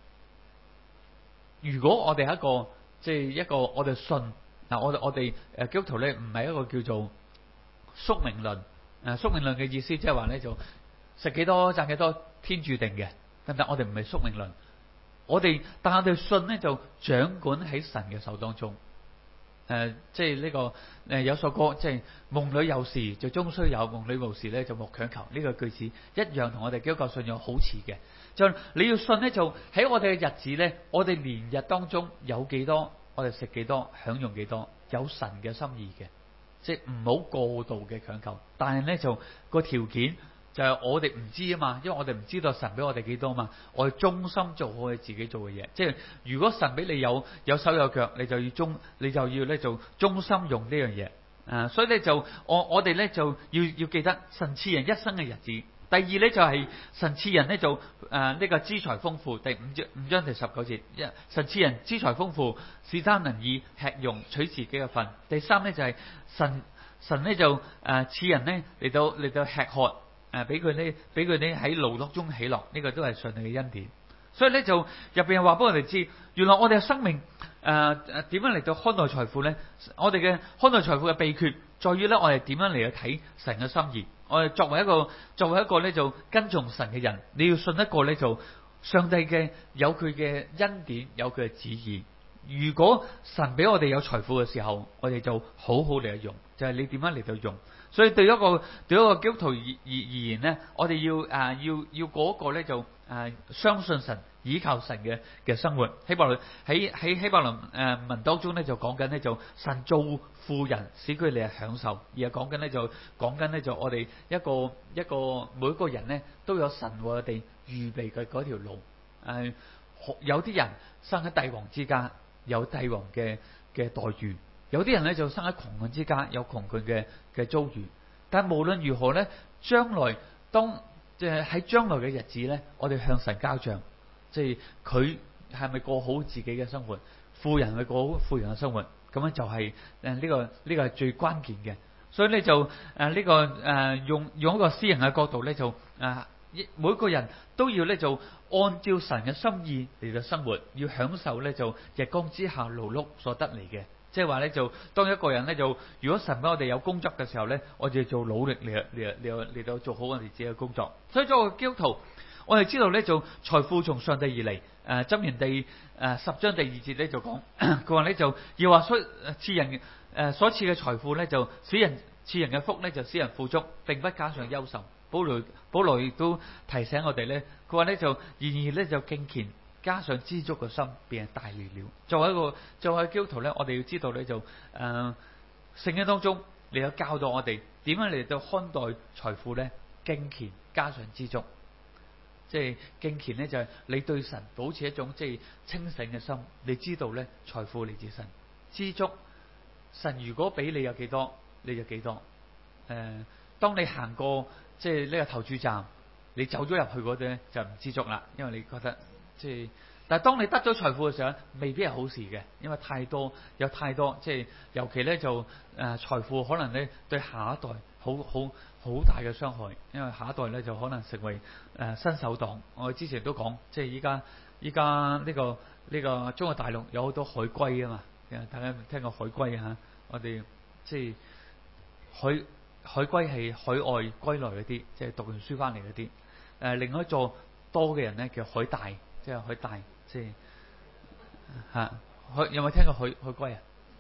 如果我哋係一個即係、就是、一個我哋信嗱、呃、我哋我哋誒基督徒咧唔係一個叫做宿命論，誒、呃、宿命論嘅意思即係話咧就食幾多賺幾多天注定嘅，但係我哋唔係宿命論。我哋但係我哋信咧就掌管喺神嘅手當中，誒、呃，即係呢、這個誒、呃、有首歌即係夢裏有時就終須有，夢裏無時咧就莫強求。呢、這個句子一樣同我哋基督教信仰好似嘅。就你要信咧，就喺我哋嘅日子咧，我哋年日當中有幾多，我哋食幾多，享用幾多，有神嘅心意嘅，即係唔好過度嘅強求。但係咧就個條件。就係我哋唔知啊嘛，因為我哋唔知道神俾我哋幾多嘛，我哋忠心做好我哋自己做嘅嘢。即係如果神俾你有有手有腳，你就要忠，你就要咧做忠心用呢樣嘢。誒、呃，所以咧就我我哋咧就要要記得神賜人一生嘅日子。第二咧就係、是、神賜人咧就誒呢、呃這個資財豐富。第五章五章第十九節，一神賜人資財豐富，使他能以吃用取自己嘅份。第三咧就係、是、神神咧就誒賜人咧嚟到嚟到吃喝。誒，俾佢咧，俾佢咧喺勞碌中喜樂，呢、這個都係上帝嘅恩典。所以咧就入邊話俾我哋知，原來我哋嘅生命誒誒點樣嚟到看待財富咧？我哋嘅看待財富嘅秘訣，在於咧我哋點樣嚟去睇神嘅心意。我哋作為一個作為一個咧就跟從神嘅人，你要信一個咧就上帝嘅有佢嘅恩典，有佢嘅旨意。如果神俾我哋有財富嘅時候，我哋就好好嚟用，就係、是、你點樣嚟到用。所以對一個對一個基督徒而而而言咧，我哋要誒、呃、要要嗰個咧就誒、呃、相信神、倚靠神嘅嘅生活。希伯來喺喺希伯來誒文當中咧就講緊咧就神造富人，使佢哋係享受，而係講緊咧就講緊咧就我哋一個一個每一個人咧都有神為我哋預備嘅嗰條路。誒、呃、有啲人生喺帝王之家，有帝王嘅嘅待遇。有啲人咧就生喺窮困之家，有窮困嘅嘅遭遇。但係無論如何咧，將來當即係喺將來嘅日子咧，我哋向神交賬，即係佢係咪過好自己嘅生活？富人係過好富人嘅生活，咁樣就係誒呢個呢個係最關鍵嘅。所以咧就誒呢個誒用用一個私人嘅角度咧就誒每個人都要咧就按照神嘅心意嚟到生活，要享受咧就日光之下勞碌所得嚟嘅。即係話咧就當一個人咧就如果神俾我哋有工作嘅時候咧，我哋要做努力嚟嚟嚟嚟到做好我哋自己嘅工作。所以作為基督徒，我哋知道咧就財富從上帝而嚟。誒箴言第誒十章第二節咧就講，佢話咧就要話所賜人誒所賜嘅財富咧就使人賜人嘅福咧就使人富足，並不加上憂愁。保羅保羅亦都提醒我哋咧，佢話咧就然而咧就敬虔加上知足嘅心，便係大利了。作為一個作為基督徒咧，我哋要知道咧就誒聖經當中你有教導我哋點樣嚟到看待財富咧，敬虔加上知足。即係敬虔咧，就係你對神保持一種即係清醒嘅心。你知道咧，財富嚟自神。知足，神如果俾你有幾多，你就幾多。誒、呃，當你行過即係呢個投注站，你走咗入去嗰度咧，就唔知足啦，因為你覺得即係。但係當你得咗財富嘅時候，未必係好事嘅，因為太多有太多，即係尤其咧就誒、呃、財富可能咧對下一代好好好大嘅傷害，因為下一代咧就可能成為誒、呃、新手黨。我之前都講，即係依家依家呢個呢、呢個中國大陸有好多海歸啊嘛，大家聽過海歸嚇？我哋即係海海歸係海外歸來嗰啲，即係讀完書翻嚟嗰啲。誒、呃，另外一座多嘅人咧叫海大，即係海大。即係嚇，海有冇聽過海海歸啊？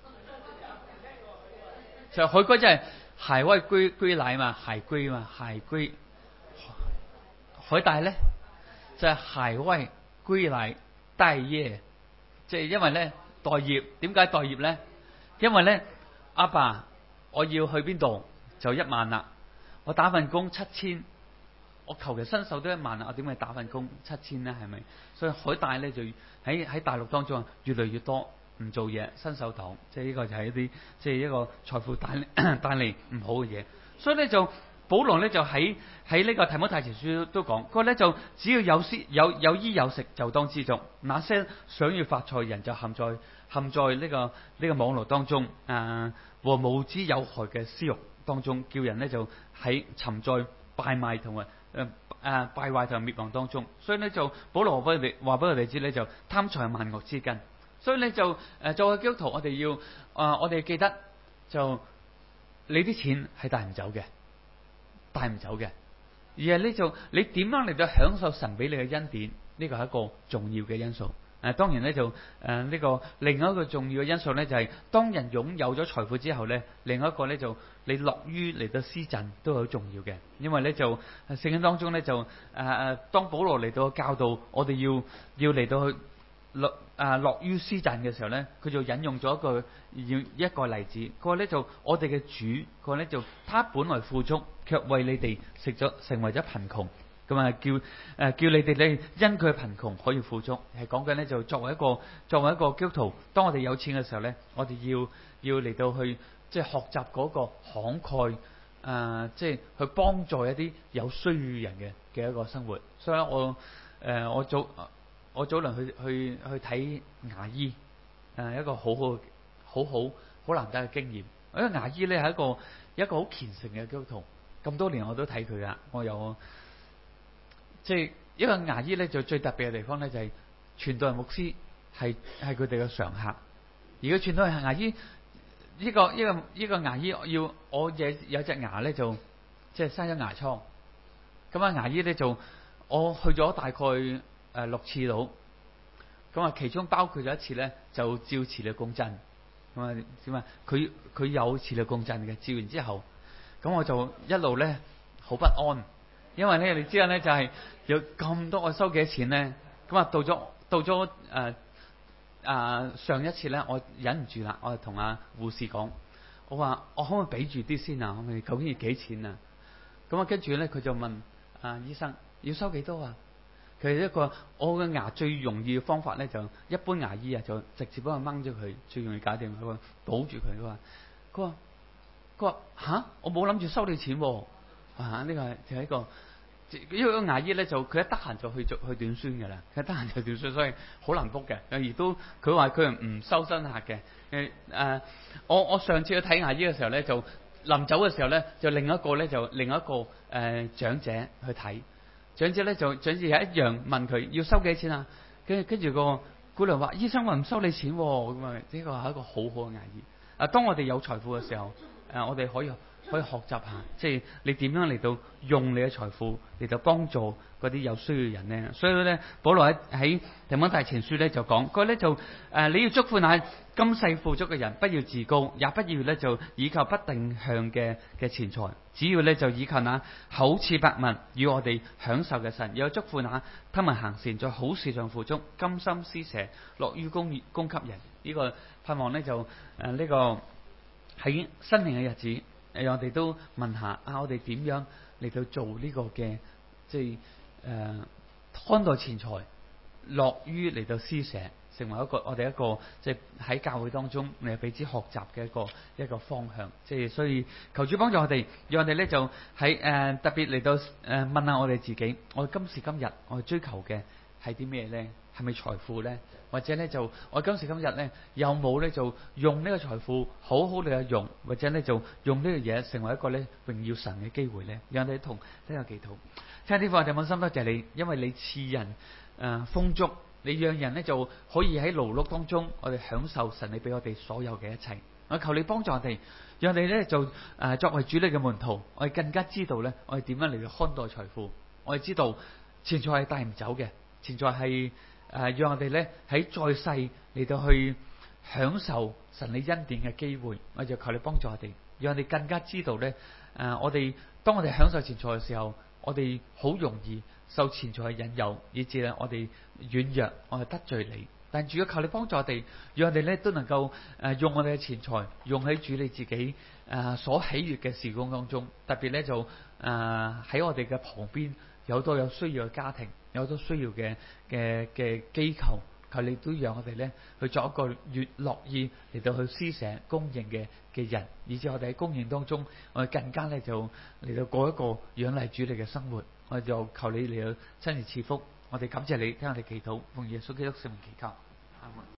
就海歸即係海外歸歸來嘛，海歸嘛，海歸。海大咧就係、是、海外歸來待業，即係因為咧待業。點解待業咧？因為咧阿爸，爸，我要去邊度就一萬啦。我打份工七千。我求其伸手都一萬啦，我點解打份工七千呢？係咪？所以海大咧就喺喺大陸當中啊，越嚟越多唔做嘢，伸手黨，即係呢個就係一啲即係一個財富帶帶嚟唔好嘅嘢。所以咧就保羅咧就喺喺呢個提摩太前書都講，佢話咧就只要有衣有有衣有食就當知足。那些想要發財人就陷在陷在呢、這個呢、這個網絡當中啊、呃、和無知有害嘅私欲當中，叫人咧就喺沉在敗壞同埋。誒誒、呃、敗壞同滅亡當中，所以咧就保羅話俾我哋話俾我哋知咧，就貪財萬惡之根。所以咧就誒、呃、作為基督徒，我哋要啊、呃、我哋記得就你啲錢係帶唔走嘅，帶唔走嘅，而係呢就你點樣嚟到享受神俾你嘅恩典，呢個係一個重要嘅因素。誒、呃、當然咧就誒呢、呃這個另外一個重要嘅因素咧就係、是、當人擁有咗財富之後咧，另外一個咧就你樂於嚟到施贈都好重要嘅。因為咧就聖經當中咧就誒誒、呃、當保羅嚟到教導我哋要要嚟到去樂誒樂於施贈嘅時候咧，佢就引用咗一個要一個例子。佢話咧就我哋嘅主，佢話咧就他本來富足，卻為你哋食咗成為咗貧窮。咁啊，叫誒叫你哋咧，因佢貧窮可以富足，係講緊咧就作為一個作為一個基督徒，當我哋有錢嘅時候咧，我哋要要嚟到去即係學習嗰個慷慨，誒、呃，即係去幫助一啲有需要人嘅嘅一個生活。所以咧，我誒、呃、我早我早輪去去去睇牙醫，誒、呃、一個好好好好好難得嘅經驗。因為牙醫咧係一個一個好虔誠嘅基督徒，咁多年我都睇佢噶，我有。即係一個牙醫咧，就最特別嘅地方咧，就係傳道人牧師係係佢哋嘅常客。而家傳道人牙醫呢個呢個呢個牙醫要我有有隻牙咧就即係生咗牙瘡。咁啊牙醫咧就我去咗大概誒六次到。咁啊其中包括咗一次咧就照磁力共振。咁啊點啊？佢佢有磁力共振嘅，照完之後，咁我就一路咧好不安。因為咧，你知道咧，就係、是、有咁多，我收幾多錢咧？咁啊，到咗到咗誒誒上一次咧，我忍唔住啦，我就同阿護士講，我話我可唔可以俾住啲先啊？我哋究竟要幾錢啊？咁啊，跟住咧，佢就問啊醫生要收幾多啊？其實一個我嘅牙最容易嘅方法咧，就一般牙醫啊，就直接幫佢掹咗佢，最容易搞掂。佢話保住佢，佢話佢話佢話吓，我冇諗住收你錢喎。啊！呢、這個係就係一個因為個牙醫咧就佢一得閒就去做去短宣㗎啦，佢一得閒就短宣，所以好難 book 嘅。亦都佢話佢唔收新客嘅。誒、呃、我我上次去睇牙醫嘅時候咧，就臨走嘅時候咧，就另一個咧就另一個誒、呃、長者去睇，長者咧就長者又一樣問佢要收幾錢啊？跟住跟住個姑娘話：醫生話唔收你錢喎，咁啊呢個係一個好好嘅牙醫。啊，當我哋有財富嘅時候，誒、呃、我哋可以。可以學習下，即係你點樣嚟到用你嘅財富嚟到幫助嗰啲有需要嘅人呢？所以咧，保羅喺喺提摩太前書咧就講，佢咧就誒、呃、你要囑咐那今世富足嘅人，不要自高，也不要咧就倚靠不定向嘅嘅錢財，只要咧就倚靠那厚賜百物與我哋享受嘅神。又囑咐那他們行善，在好事上富足，甘心施捨，樂於供供給人。呢、這個盼望咧就誒呢、呃這個喺新年嘅日子。誒，我哋都問下啊，我哋點樣嚟到做呢個嘅，即係誒、呃、看待錢財，樂於嚟到施捨，成為一個我哋一個即係喺教會當中嚟彼此學習嘅一個一個方向。即係所以求主幫助我哋，讓我哋咧就喺誒、呃、特別嚟到誒、呃、問下我哋自己，我哋今時今日我哋追求嘅係啲咩咧？係咪財富咧？或者咧就我今時今日咧有冇咧就用呢個財富好好地去用，或者咧就用呢個嘢成為一個咧榮耀神嘅機會咧？讓我哋同呢個祈禱。親愛的天父，我哋滿心多謝你，因為你賜人誒、呃、豐足，你讓人咧就可以喺勞碌當中，我哋享受神你俾我哋所有嘅一切。我求你幫助我哋，讓我哋咧就誒、呃、作為主你嘅門徒，我哋更加知道咧我哋點樣嚟到看待財富。我哋知道錢財係帶唔走嘅，錢財係。誒、呃，讓我哋咧喺在世嚟到去享受神你恩典嘅機會，我就求你幫助我哋，讓我哋更加知道咧誒、呃，我哋當我哋享受錢財嘅時候，我哋好容易受錢財嘅引誘，以致咧我哋軟弱，我哋得罪你。但主要求你幫助我哋，讓我哋咧都能夠誒、呃、用我哋嘅錢財用喺主你自己誒、呃、所喜悅嘅事工當中，特別咧就誒喺、呃、我哋嘅旁邊有好多有需要嘅家庭。有好多需要嘅嘅嘅機構，求你都讓我哋咧去作一個越樂意嚟到去施捨供應嘅嘅人，以至我哋喺供應當中，我哋更加咧就嚟到過一個仰賴主你嘅生活。我哋就求你嚟到親自賜福，我哋感謝你，聽我哋祈禱，奉耶穌基督聖名祈求。